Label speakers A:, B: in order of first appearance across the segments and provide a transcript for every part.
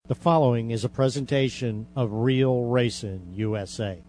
A: The following is a presentation of Real Racing USA.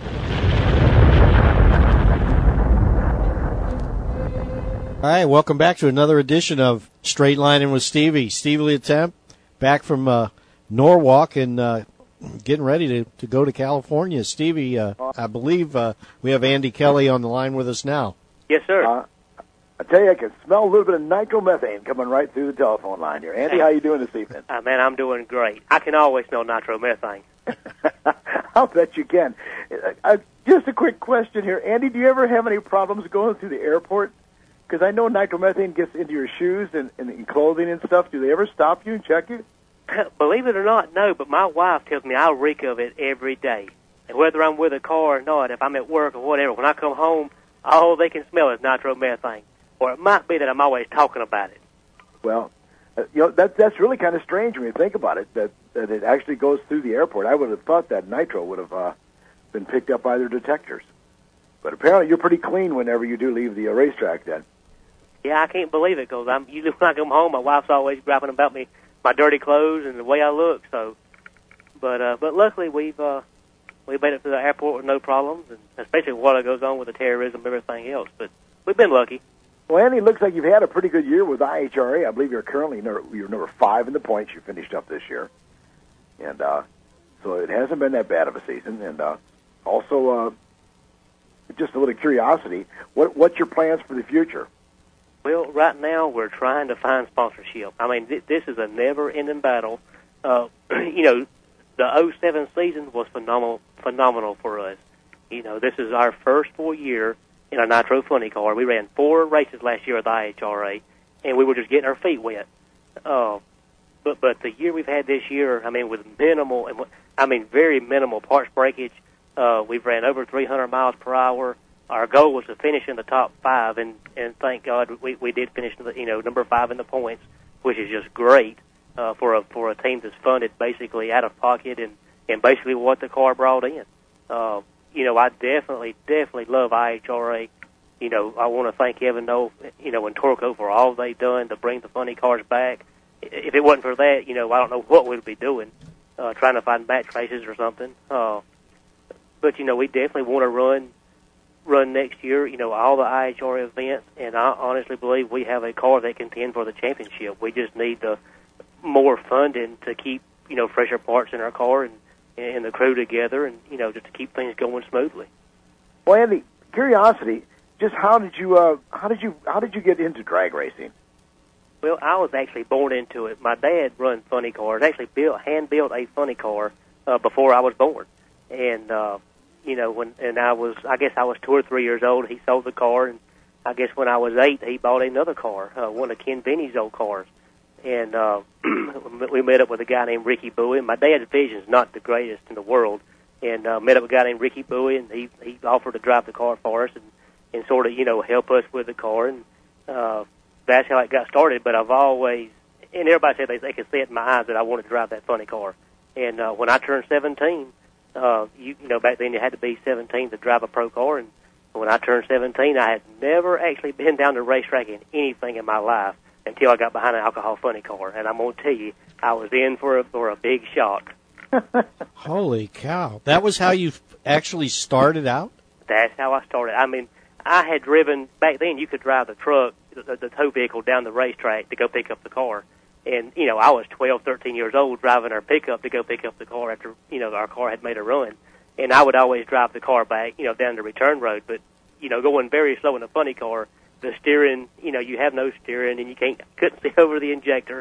A: All right, welcome back to another edition of Straight Lining with Stevie. Stevie Letemp, back from Norwalk and getting ready to go to California. Stevie, I believe we have Andy Kelly on the line with us now.
B: Yes, sir.
C: I tell you, I can smell a little bit of nitromethane coming right through the telephone line here. Andy, how you doing this evening?
B: Man, I'm doing great. I can always smell nitromethane.
C: I'll bet you can. Just a quick question here. Andy, do you ever have any problems going through the airport? Because I know nitromethane gets into your shoes and in clothing and stuff. Do they ever stop you and check you?
B: Believe it or not, no, but my wife tells me I reek of it every day. And whether I'm with a car or not, if I'm at work or whatever, when I come home, all they can smell is nitromethane. Or it might be that I'm always talking about it.
C: Well, that's really kind of strange when you think about it, that it actually goes through the airport. I would have thought that nitro would have been picked up by their detectors. But apparently you're pretty clean whenever you do leave the racetrack then.
B: Yeah, I can't believe it, because usually when I come home, my wife's always griping about me, my dirty clothes and the way I look. So, but luckily we made it to the airport with no problems, and especially what goes on with the terrorism and everything else. But we've been lucky.
C: Well, Andy, it looks like you've had a pretty good year with IHRA. I believe you're currently you're number 5 in the points you finished up this year. And so it hasn't been that bad of a season. And also, just a little curiosity, what's your plans for the future?
B: Well, right now we're trying to find sponsorship. I mean, this is a never-ending battle. The 2007 season was phenomenal for us. This is our first full year in a Nitro Funny car. We ran 4 races last year with the IHRA, and we were just getting our feet wet. But the year we've had this year, I mean, with very minimal parts breakage. We've ran over 300 miles per hour. Our goal was to finish in the top 5, and thank God we did finish number 5 in the points, which is just great for a team that's funded basically out of pocket and basically what the car brought in. I definitely love IHRA. I want to thank Evan Knoll, and Torco for all they've done to bring the funny cars back. If it wasn't for that, I don't know what we'd be doing, trying to find match races or something. But, we definitely want to run next year, all the IHRA events, and I honestly believe we have a car that can contend for the championship. We just need more funding to keep, fresher parts in our car and the crew together, and just to keep things going smoothly.
C: Well, Andy, curiosity, just how did you get into drag racing?
B: Well, I was actually born into it. My dad run funny cars. Actually hand built a funny car before I was born, and I guess I was 2 or 3 years old. He sold the car, and I guess when I was 8, he bought another car, one of Ken Benny's old cars. And we met up with a guy named Ricky Bowie. My dad's vision's not the greatest in the world, and met up with a guy named Ricky Bowie, and he offered to drive the car for us and sort of help us with the car, and that's how it got started. But I've always, and everybody said they could see it in my eyes that I wanted to drive that funny car. And when I turned 17, back then you had to be 17 to drive a pro car, and when I turned 17, I had never actually been down to the racetrack in anything in my life until I got behind an alcohol funny car, and I'm going to tell you, I was in for a big shock.
A: Holy cow. That was how you actually started out?
B: That's how I started. I mean, I had driven, back then you could drive the truck, the tow vehicle down the racetrack to go pick up the car. And, I was 12, 13 years old driving our pickup to go pick up the car after, our cougar had made a run. And I would always drive the car back, down the return road. But, going very slow in a funny car, the steering, you have no steering and you couldn't see over the injector.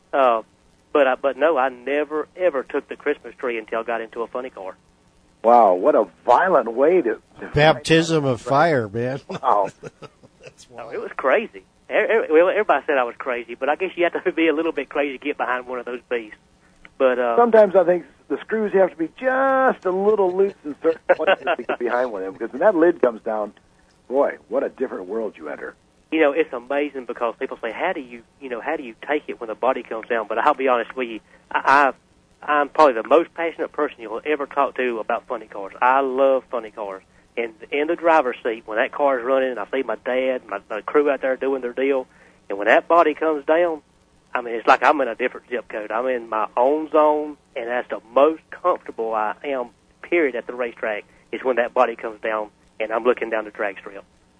B: But no, I never, ever took the Christmas tree until I got into a funny car.
C: Wow, what a violent way to
A: baptism of fire, man.
C: Wow.
A: That's wild.
B: It was crazy. Well, everybody said I was crazy, but I guess you have to be a little bit crazy to get behind one of those beasts. But
C: sometimes I think the screws have to be just a little loose in certain places to get behind one of them, because when that lid comes down, boy, what a different world you enter.
B: It's amazing because people say, how do you take it when the body comes down? But I'll be honest with you, I'm probably the most passionate person you'll ever talk to about funny cars. I love funny cars. And in the driver's seat, when that car is running, and I see my dad, my crew out there doing their deal, and when that body comes down, I mean, it's like I'm in a different zip code. I'm in my own zone, and that's the most comfortable I am, period, at the racetrack, is when that body comes down and I'm looking down the drag strip.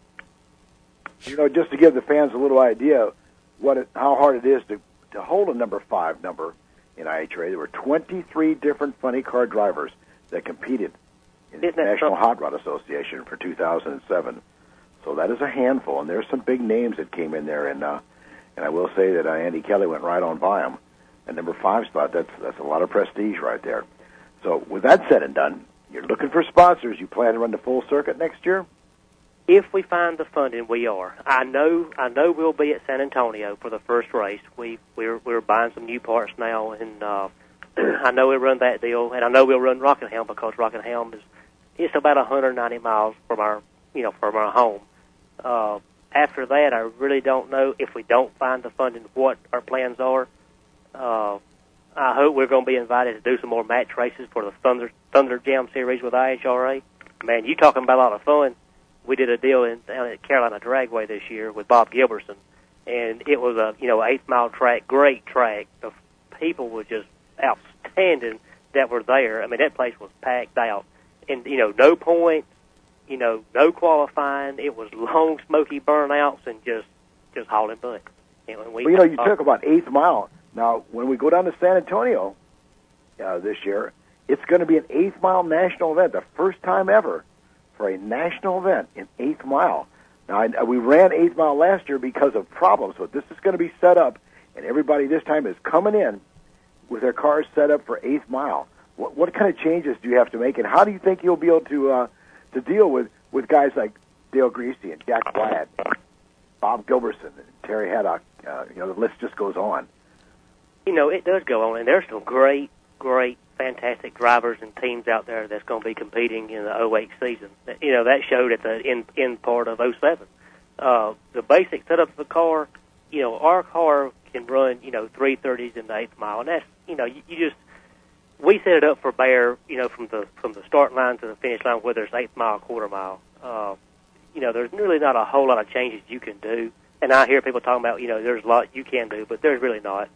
C: You know, just to give the fans a little idea how hard it is to hold a number 5 number in IHRA, there were 23 different funny car drivers that competed in the National Hot Rod Association for 2007. So that is a handful, and there's some big names that came in there, and I will say that Andy Kelly went right on by him. And number 5 spot, that's a lot of prestige right there. So with that said and done, you're looking for sponsors. You plan to run the full circuit next year?
B: If we find the funding, we are. I know we'll be at San Antonio for the first race. We're buying some new parts now, and I know we'll run that deal, and I know we'll run Rockingham because Rockingham it's about 190 miles from our home. After that, I really don't know if we don't find the funding what our plans are. I hope we're going to be invited to do some more match races for the Thunder Jam Series with IHRA. Man, you talking about a lot of fun. We did a deal down at Carolina Dragway this year with Bob Gilbertson, and it was a 8-mile track, great track. The people were just outstanding that were there. I mean, that place was packed out, and no points, no qualifying. It was long, smoky burnouts and just hauling butt. And when
C: you talk about 8th mile. Now, when we go down to San Antonio this year, it's going to be an 8th mile national event, the first time ever for a national event in 8th mile. Now, we ran 8th mile last year because of problems, but this is going to be set up, and everybody this time is coming in with their cars set up for 8th mile. What kind of changes do you have to make, and how do you think you'll be able to deal with guys like Dale Greasy and Jack Wyatt, Bob Gilbertson, and Terry Haddock? The list just goes on.
B: It does go on, and there's some great, fantastic drivers and teams out there that's going to be competing in the 08 season. That showed at the end part of 07. The basic setup of the car, our car can run, 330s in the 8th mile, and that's, we set it up for Bear, from the start line to the finish line, whether it's 8th mile, quarter mile. There's really not a whole lot of changes you can do, and I hear people talking about, there's a lot you can do, but there's really not.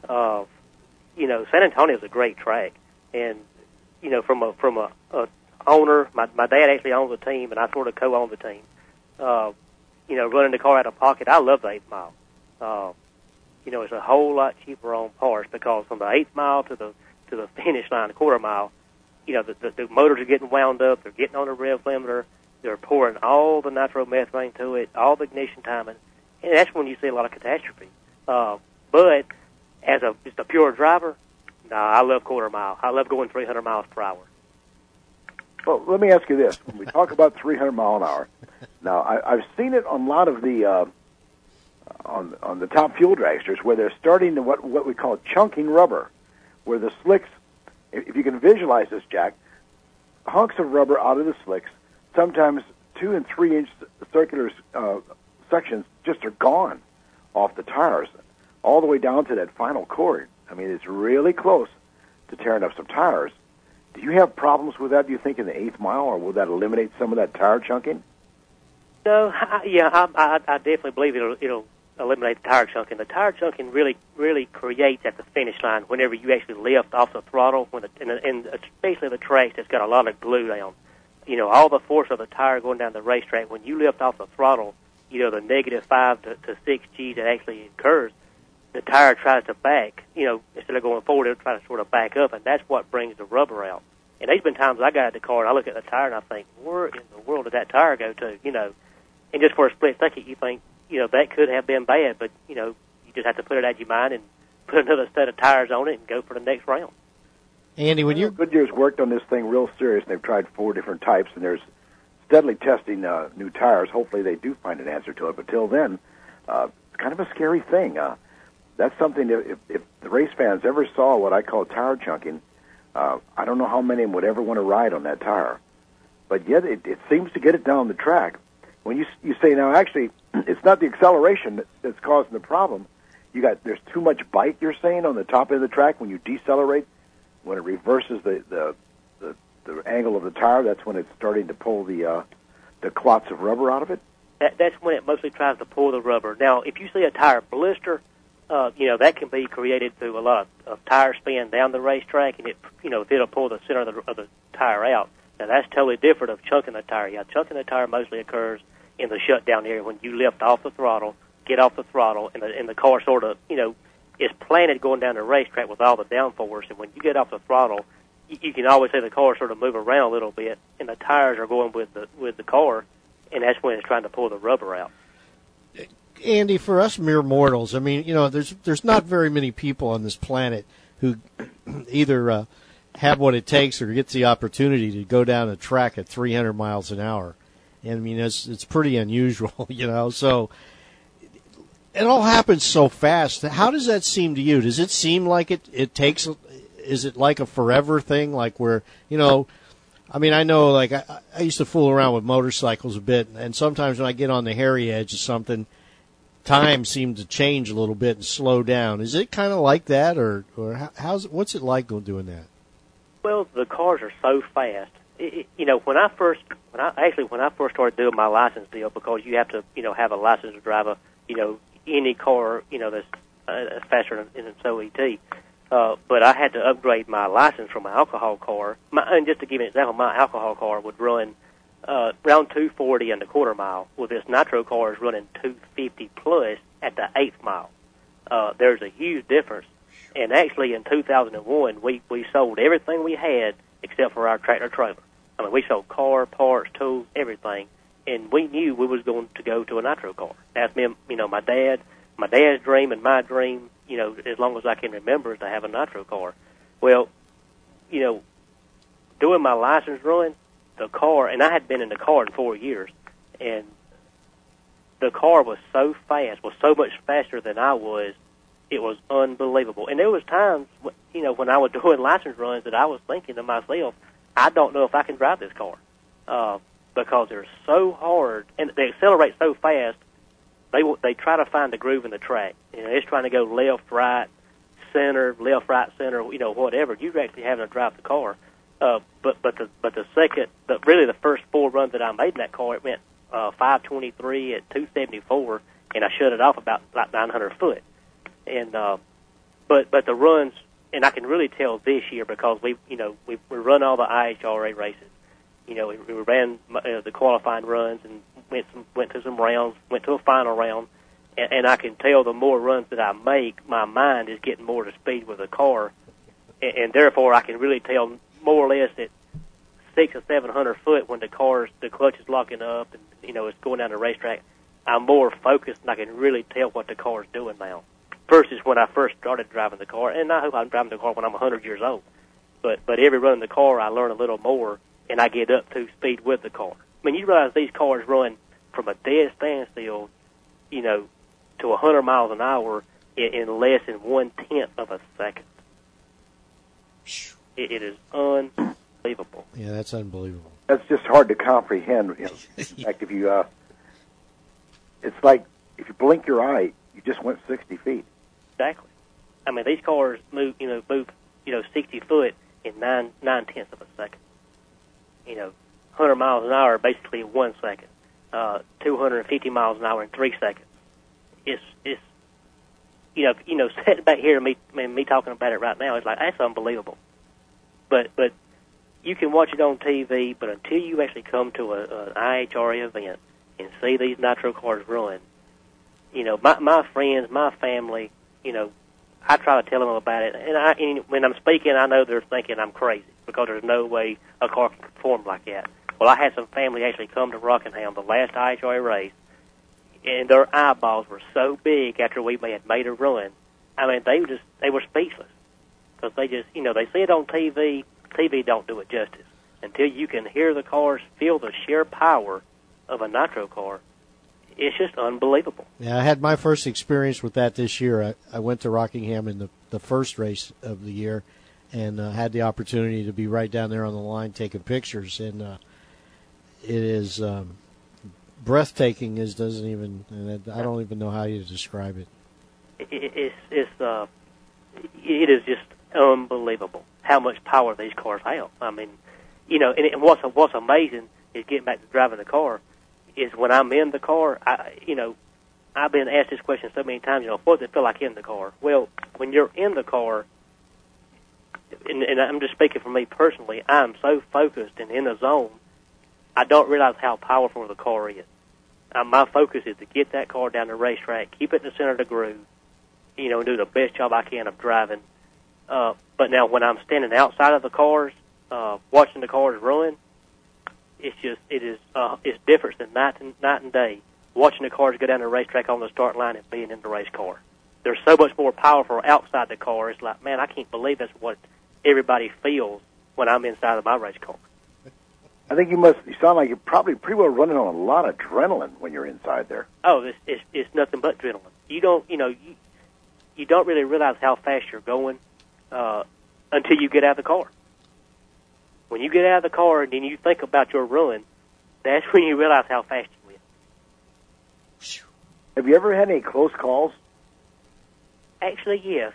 B: San Antonio is a great track, and from a owner, my dad actually owns the team, and I sort of co-own the team. Running the car out of pocket, I love the 8th mile. It's a whole lot cheaper on parts because from the 8th mile to the finish line, the quarter mile, the motors are getting wound up, they're getting on the rev limiter, they're pouring all the nitromethane to it, all the ignition timing, and that's when you see a lot of catastrophe. But as just a pure driver, I love quarter mile. I love going 300 miles per hour.
C: Well, let me ask you this. When we talk about 300 mile an hour, now I've seen it on a lot of the on the top fuel dragsters where they're starting to what we call chunking rubber, where the slicks, if you can visualize this, Jack, hunks of rubber out of the slicks, sometimes 2 and 3 inch circular sections just are gone off the tires, all the way down to that final cord. I mean, it's really close to tearing up some tires. Do you have problems with that, do you think, in the 8th mile, or will that eliminate some of that tire chunking?
B: No, I definitely believe it'll eliminate the tire chunking. The tire chunking really creates at the finish line whenever you actually lift off the throttle, and especially the tracks that's got a lot of glue down. All the force of the tire going down the racetrack, when you lift off the throttle, the -5 to 6 G that actually occurs, the tire tries to back, instead of going forward, it'll try to sort of back up, and that's what brings the rubber out. And there's been times I got at the car and I look at the tire and I think, where in the world did that tire go to? And just for a split second, you think, that could have been bad, but, you just have to put it out of your mind and put another set of tires on it and go for the next round.
A: Andy, when
C: Goodyear's worked on this thing real serious, and they've tried 4 different types, and there's steadily testing new tires. Hopefully they do find an answer to it, but till then, it's kind of a scary thing. That's something that if the race fans ever saw what I call tire chunking, I don't know how many of them would ever want to ride on that tire. But yet it seems to get it down the track. When you say, now, actually, it's not the acceleration that's causing the problem. There's too much bite, you're saying, on the top end of the track when you decelerate, when it reverses the angle of the tire, that's when it's starting to pull the clots of rubber out of it?
B: That's when it mostly tries to pull the rubber. Now, if you see a tire blister, that can be created through a lot of tire spin down the racetrack, and it'll pull the center of the tire out. Now, that's totally different of chunking the tire. Yeah, chunking the tire mostly occurs in the shutdown area when you lift off the throttle, get off the throttle, and the car sort of, is planted going down the racetrack with all the downforce, and when you get off the throttle, you can always see the car sort of move around a little bit, and the tires are going with the car, and that's when it's trying to pull the rubber out.
A: Andy, for us mere mortals, I mean, there's not very many people on this planet who either have what it takes or gets the opportunity to go down a track at 300 miles an hour. And I mean, it's pretty unusual, so it all happens so fast. How does that seem to you? Does it seem like it takes, is it like a forever thing? Like where, I mean, I know, like, I used to fool around with motorcycles a bit, and sometimes when I get on the hairy edge of something, time seems to change a little bit and slow down. Is it kind of like that, or what's it like doing that?
B: Well, the cars are so fast. When I first started doing my license deal, because you have to, have a license to drive any car, that's faster than an OET. But I had to upgrade my license from my alcohol car. And just to give you an example, my alcohol car would run around 240 in the quarter mile. Well, this nitro car is running 250 plus at the eighth mile. There's a huge difference. And actually, in 2001, we sold everything we had except for our tractor trailer. I mean, we sold car, parts, tools, everything, and we knew we was going to go to a nitro car. That's me, my dad's dream and my dream, as long as I can remember, is to have a nitro car. Well, doing my license run, the car, and I had been in the car in 4 years, and the car was so fast, was so much faster than I was, it was unbelievable. And there was times, when I was doing license runs that I was thinking to myself, I don't know if I can drive this car, because they're so hard, and they accelerate so fast, they try to find the groove in the track. It's trying to go left, right, center, whatever. You're actually having to drive the car. But really the first four runs that I made in that car, it went 523 at 274, and I shut it off about like 900 foot. And but the runs, and I can really tell this year because we run all the IHRA races. We ran the qualifying runs and went to some rounds, went to a final round, and I can tell the more runs that I make, my mind is getting more to speed with the car, and therefore I can really tell more or less at 600 or 700 foot when the clutch is locking up and it's going down the racetrack. I'm more focused and I can really tell what the car is doing now, versus when I first started driving the car. And I hope I'm driving the car when I'm 100 years old. But every run in the car, I learn a little more, and I get up to speed with the car. I mean, you realize these cars run from a dead standstill, to 100 miles an hour in less than 1/10 of a second. It is unbelievable.
A: Yeah, that's unbelievable.
C: That's just hard to comprehend. In fact, it's like if you blink your eye, you just went 60 feet.
B: Exactly. I mean, these cars move 60 foot in 9/10 of a second. 100 miles an hour basically in 1 second. 250 miles an hour in 3 seconds. It's sitting back here and me talking about it right now, it's like, that's unbelievable. But you can watch it on TV, but until you actually come to an IHRA event and see these nitro cars run, my friends, my family, I try to tell them about it. And when I'm speaking, I know they're thinking I'm crazy because there's no way a car can perform like that. Well, I had some family actually come to Rockingham, the last IHRA race, and their eyeballs were so big after we had made a run. I mean, they were speechless because they just, they see it on TV. TV don't do it justice. Until you can hear the cars, feel the sheer power of a nitro car, it's just unbelievable.
A: Yeah, I had my first experience with that this year. I went to Rockingham in the first race of the year and had the opportunity to be right down there on the line taking pictures. And it is breathtaking. I don't even know how you describe it.
B: It is just unbelievable how much power these cars have. I mean, and what's amazing is getting back to driving the car is when I'm in the car, I've been asked this question so many times, what does it feel like in the car? Well, when you're in the car, and I'm just speaking for me personally, I'm so focused and in the zone, I don't realize how powerful the car is. My focus is to get that car down the racetrack, keep it in the center of the groove, and do the best job I can of driving. But now when I'm standing outside of the cars, watching the cars run, it's different than night and day. Watching the cars go down the racetrack on the start line and being in the race car. They're so much more powerful outside the car. It's like, man, I can't believe that's what everybody feels when I'm inside of my race car.
C: I think you sound like you're probably pretty well running on a lot of adrenaline when you're inside there.
B: Oh, it's nothing but adrenaline. You don't really realize how fast you're going until you get out of the car. When you get out of the car and then you think about your run, that's when you realize how fast you went.
C: Have you ever had any close calls?
B: Actually, yes.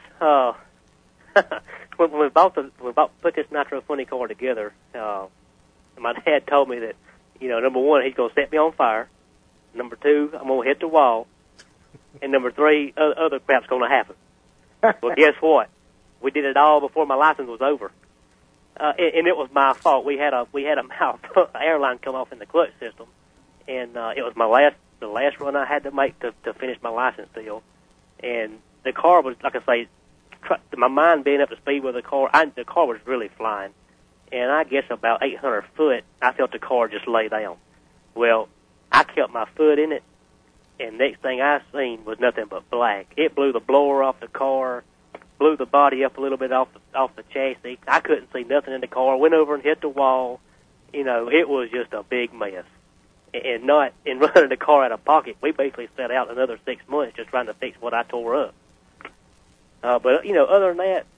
B: When we put this Nitro Funny car together, my dad told me that, number one, he's going to set me on fire. Number two, I'm going to hit the wall. And number three, other crap's going to happen. Well, guess what? We did it all before my license was over. And it was my fault. We had a airline come off in the clutch system. And it was the last run I had to make to finish my license deal. And the car was, like I say, my mind being up to speed with the car was really flying. And I guess about 800 foot, I felt the car just lay down. Well, I kept my foot in it, and next thing I seen was nothing but black. It blew the blower off the car, blew the body up a little bit off the chassis. I couldn't see nothing in the car. Went over and hit the wall. It was just a big mess. And running the car out of pocket, we basically set out another 6 months just trying to fix what I tore up. But other than that,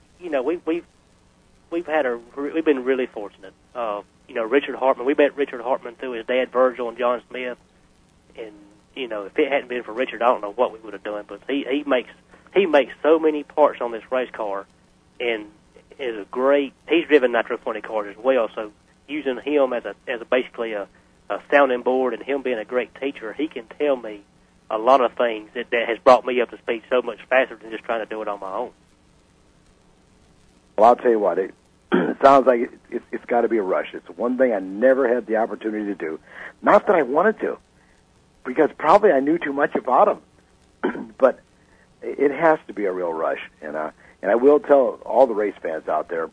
B: we've been really fortunate. Richard Hartman, we met Richard Hartman through his dad Virgil and John Smith, and if it hadn't been for Richard, I don't know what we would have done. But he makes so many parts on this race car, and he's driven Nitro Funny cars as well. So using him as basically a sounding board, and him being a great teacher, he can tell me a lot of things that has brought me up to speed so much faster than just trying to do it on my own.
C: Well, I'll tell you what, it sounds like it's got to be a rush. It's one thing I never had the opportunity to do. Not that I wanted to, because probably I knew too much about them. But it has to be a real rush. And I will tell all the race fans out there,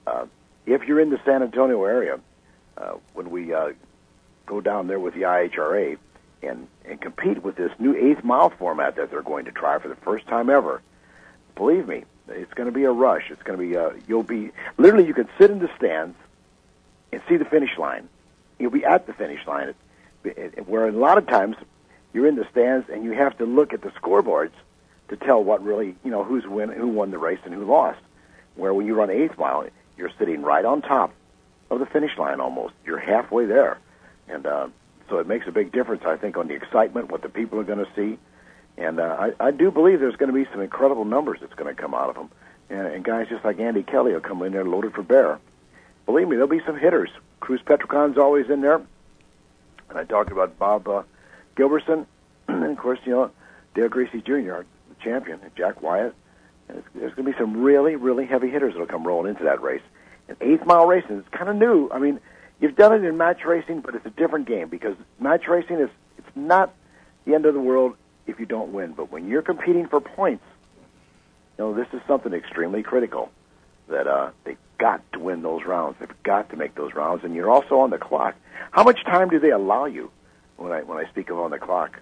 C: if you're in the San Antonio area, when we go down there with the IHRA and compete with this new 8th mile format that they're going to try for the first time ever, believe me, it's going to be a rush. It's going to be, you can sit in the stands and see the finish line. You'll be at the finish line, where a lot of times you're in the stands and you have to look at the scoreboards to tell what really, who won the race and who lost. Where when you run 8th mile, you're sitting right on top of the finish line almost. You're halfway there. And so it makes a big difference, I think, on the excitement, what the people are going to see. And I do believe there's going to be some incredible numbers that's going to come out of them. And guys just like Andy Kelly will come in there loaded for bear. Believe me, there'll be some hitters. Cruz Petrocon's always in there. And I talked about Bob Gilbertson. And, of course, Dale Gracie Jr., the champion, and Jack Wyatt. And there's going to be some really, really heavy hitters that will come rolling into that race. And 8th mile racing is kind of new. I mean, you've done it in match racing, but it's a different game because match racing it's not the end of the world if you don't win. But when you're competing for points, this is something extremely critical that they've got to win those rounds. They've got to make those rounds, and you're also on the clock. How much time do they allow you when I speak of on the clock?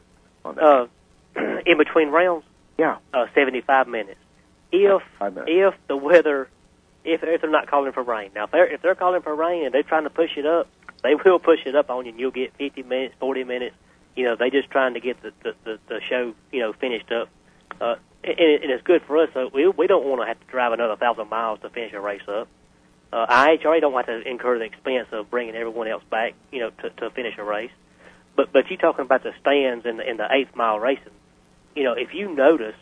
B: In between rounds?
C: Yeah.
B: 75 minutes. If the weather, if they're not calling for rain. Now, if they're calling for rain and they're trying to push it up, they will push it up on you, and you'll get 50 minutes, 40 minutes. They're just trying to get the show, finished up. And it's good for us. So we don't want to have to drive another 1,000 miles to finish a race up. IHRA don't want to incur the expense of bringing everyone else back, to finish a race. But you talking about the stands in the 8th mile racing, if you notice,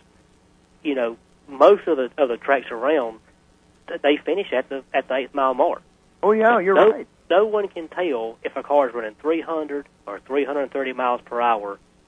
B: most of the tracks around, they finish at the 8th mile mark.
C: Oh yeah, you're right.
B: No one can tell if a car is running 300 or 330 miles per hour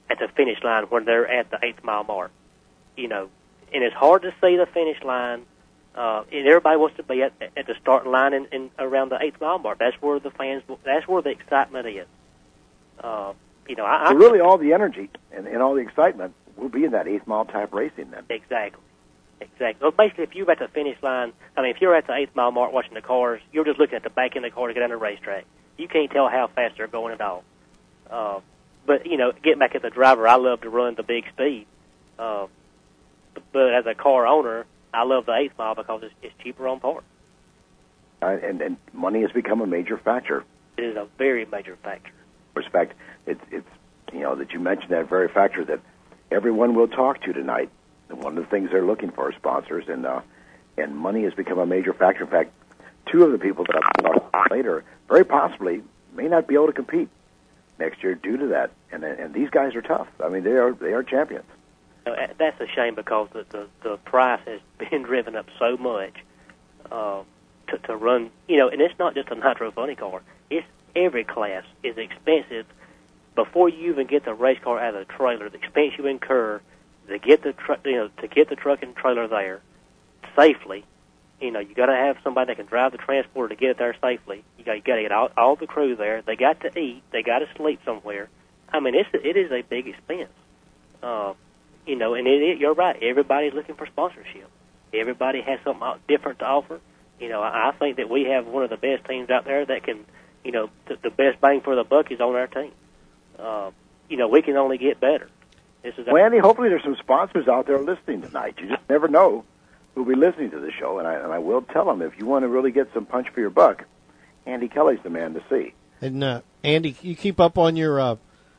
B: at the finish line when they're at the 8th mile mark. You know, and it's hard to see the finish line. And everybody wants to be at the starting line and around the 8th mile mark. That's where the fans. That's where the excitement is. You know,
C: so really all the energy and all the excitement will be in that 8th mile type racing then.
B: Exactly. Well, basically, if you're at the finish line, I mean, if you're at the 8th mile mark watching the cars, you're just looking at the back end of the car to get on the racetrack. You can't tell how fast they're going at all. But, you know, getting back at the driver, I love to run the big speed. But as a car owner, I love the 8th mile because it's cheaper on parts.
C: And money has become a major factor.
B: It is a very major factor.
C: Respect, it's you know, that you mentioned that very factor that everyone will talk to tonight. And one of the things they're looking for is sponsors, and money has become a major factor. In fact, two of the people that I'll talk about later very possibly may not be able to compete next year due to that. And these guys are tough. I mean, they are champions.
B: That's a shame because the price has been driven up so much to run. You know, and it's not just a Nitro Funny car. It's every class is expensive. Before you even get the race car out of the trailer, the expense you incur to get the truck and trailer there safely. You know, you got to have somebody that can drive the transporter to get it there safely. You got to get all the crew there. They got to eat. They got to sleep somewhere. I mean, it is a big expense. You know, and you're right. Everybody's looking for sponsorship. Everybody has something different to offer. You know, I think that we have one of the best teams out there that can, you know, the best bang for the buck is on our team. You know, we can only get better.
C: Well, Andy, hopefully there's some sponsors out there listening tonight. You just never know who'll be listening to the show, and I will tell them if you want to really get some punch for your buck, Andy Kelly's the man to see.
A: And Andy, you keep up on your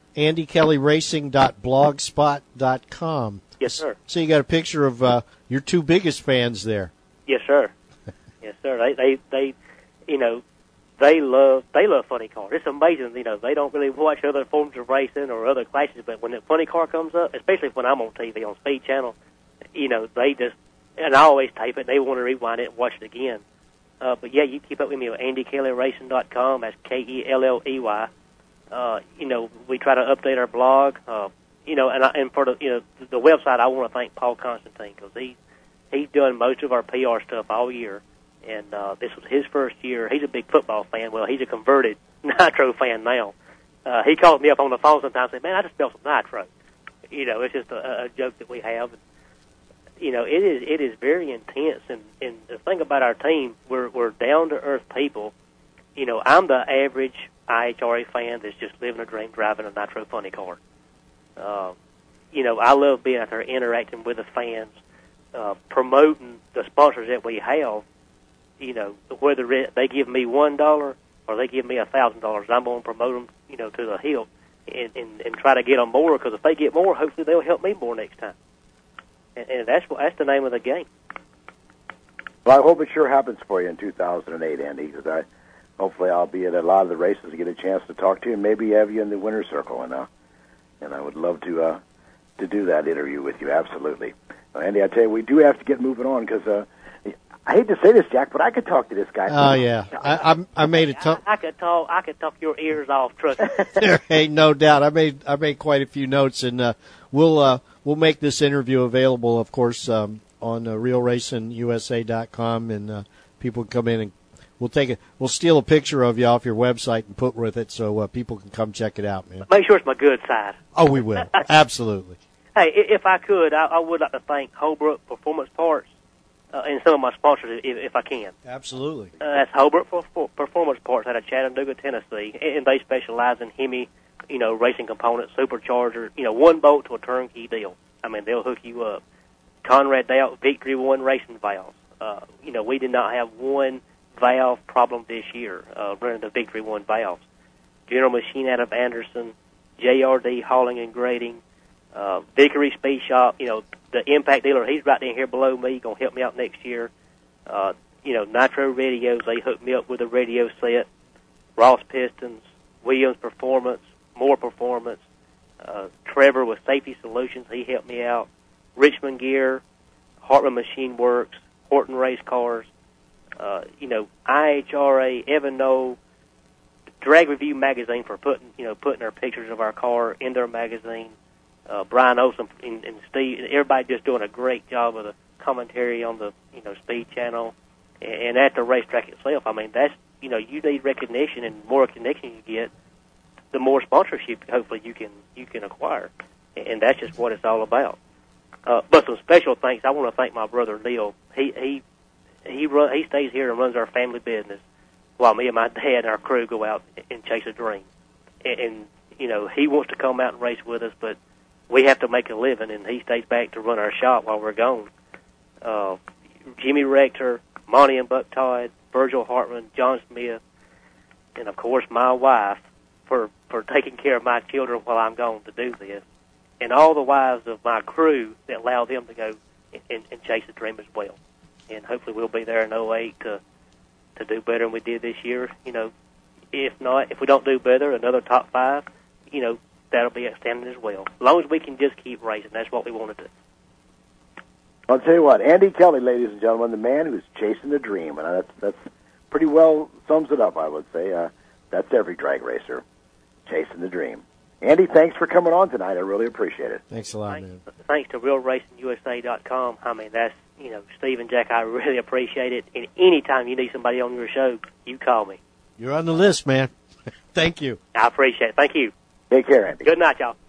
A: AndyKellyRacing.blogspot.com.
B: Yes, sir.
A: So you got a picture of your two biggest fans there.
B: Yes, sir. Yes, sir. They you know, they love funny cars. It's amazing, you know, they don't really watch other forms of racing or other classes, but when the funny car comes up, especially when I'm on TV on Speed Channel, you know, they just, and I always tape it, and they want to rewind it and watch it again. But yeah, you keep up with me at AndyKellyRacing.com. That's Kelley. You know, we try to update our blog. You know, and for the website, I want to thank Paul Constantine because he's done most of our PR stuff all year. And this was his first year. He's a big football fan. Well, he's a converted Nitro fan now. He called me up on the phone sometimes and said, man, I just smelled some Nitro. You know, it's just a joke that we have. You know, it is very intense. And the thing about our team, we're down-to-earth people. You know, I'm the average IHRA fan that's just living a dream driving a Nitro Funny car. You know, I love being out there interacting with the fans, promoting the sponsors that we have. You know, whether they give me $1 or they give me $1,000, I'm going to promote them, you know, to the hilt and try to get them more, because if they get more, hopefully they'll help me more next time. And that's the name of the game.
C: Well, I hope it sure happens for you in 2008, Andy, because hopefully I'll be at a lot of the races to get a chance to talk to you and maybe have you in the winner's circle, and I would love to do that interview with you, absolutely. Andy, I tell you, we do have to get moving on because I hate to say this, Jack, but I could talk to this guy.
A: Oh yeah, I made it tough.
B: I could talk your ears off, trust me.
A: There ain't no doubt. I made quite a few notes, and we'll make this interview available, of course, on RealRacingUSA.com, and people can come in and we'll steal a picture of you off your website and put with it so people can come check it out, man.
B: Make sure it's my good side.
A: Oh, we will. Absolutely.
B: Hey, if I could, I would like to thank Holbrook Performance Parts and some of my sponsors, if I can.
A: Absolutely.
B: That's Holbrook Performance Parts out of Chattanooga, Tennessee, and they specialize in Hemi, you know, racing components, supercharger, you know, one bolt to a turnkey deal. I mean, they'll hook you up. Conrad Doubt Victory One racing valves. You know, we did not have one valve problem this year running the Victory One valves. General Machine out of Anderson, JRD Hauling and Grading, Vickery Speed Shop, you know, the Impact dealer, he's right down here below me, going to help me out next year. You know, Nitro Radios, they hooked me up with a radio set. Ross Pistons, Williams Performance, Moore Performance, Trevor with Safety Solutions, he helped me out. Richmond Gear, Hartman Machine Works, Horton Race Cars, you know, IHRA, Evan Knoll, Drag Review Magazine for putting their pictures of our car in their magazine. Brian Olson and Steve, and everybody just doing a great job of the commentary on the Speed Channel and at the racetrack itself. I mean, that's you need recognition, and more connection you get, the more sponsorship hopefully you can acquire, and that's just what it's all about. But some special thanks. I want to thank my brother Neil. He stays here and runs our family business while me and my dad and our crew go out and chase a dream. And he wants to come out and race with us, but we have to make a living, and he stays back to run our shop while we're gone. Jimmy Rector, Monty and Buck Todd, Virgil Hartman, John Smith, and of course my wife for taking care of my children while I'm gone to do this, and all the wives of my crew that allow them to go and chase a dream as well. And hopefully we'll be there in 08 to do better than we did this year. If not, if we don't do better, another top 5, that'll be outstanding as well. As long as we can just keep racing, that's what we want to do.
C: I'll tell you what, Andy Kelly, ladies and gentlemen, the man who's chasing the dream, and that's pretty well sums it up, I would say. That's every drag racer, chasing the dream. Andy, thanks for coming on tonight. I really appreciate it.
A: Thanks a lot, man.
B: Thanks to RealRacingUSA.com. I mean, that's, Steve and Jack, I really appreciate it. And anytime you need somebody on your show, you call me.
A: You're on the list, man. Thank you.
B: I appreciate it. Thank you.
C: Take care, Andy.
B: Good night, y'all.